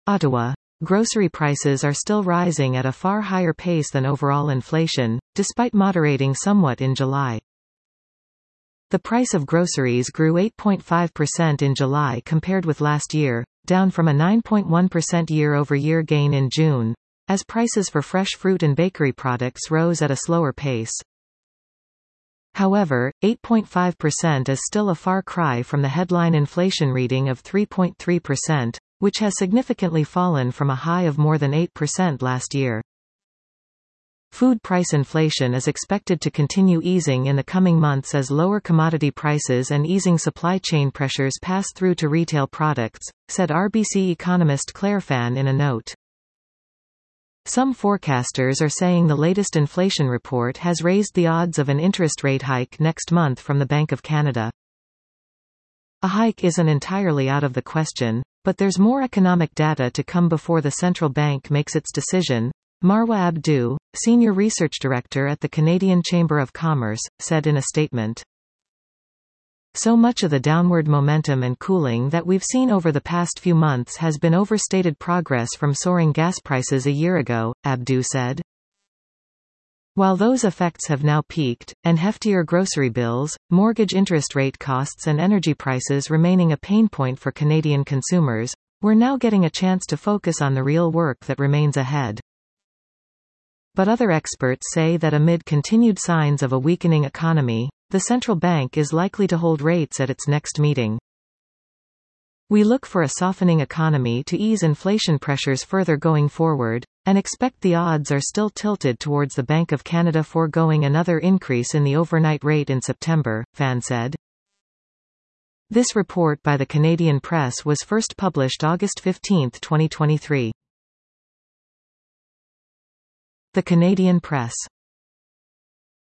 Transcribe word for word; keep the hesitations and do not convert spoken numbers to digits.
Ottawa. Grocery prices are still rising at a far higher pace than overall inflation, despite moderating somewhat in July. The price of groceries grew eight point five percent in July compared with last year, down from a nine point one percent year-over-year gain in June, as prices for fresh fruit and bakery products rose at a slower pace. However, eight point five percent is still a far cry from the headline inflation reading of three point three percent, which has significantly fallen from a high of more than eight percent last year. Food price inflation is expected to continue easing in the coming months as lower commodity prices and easing supply chain pressures pass through to retail products, said R B C economist Claire Fan in a note. Some forecasters are saying the latest inflation report has raised the odds of an interest rate hike next month from the Bank of Canada. A hike isn't entirely out of the question, but there's more economic data to come before the central bank makes its decision, Marwa Abdu, Senior Research Director at the Canadian Chamber of Commerce, said in a statement. So much of the downward momentum and cooling that we've seen over the past few months has been overstated progress from soaring gas prices a year ago, Abdu said. While those effects have now peaked, and heftier grocery bills, mortgage interest rate costs and energy prices remaining a pain point for Canadian consumers, we're now getting a chance to focus on the real work that remains ahead. But other experts say that amid continued signs of a weakening economy, the central bank is likely to hold rates at its next meeting. We look for a softening economy to ease inflation pressures further going forward, and expect the odds are still tilted towards the Bank of Canada foregoing another increase in the overnight rate in September, Fan said. This report by the Canadian Press was first published August fifteenth, twenty twenty-three. The Canadian Press.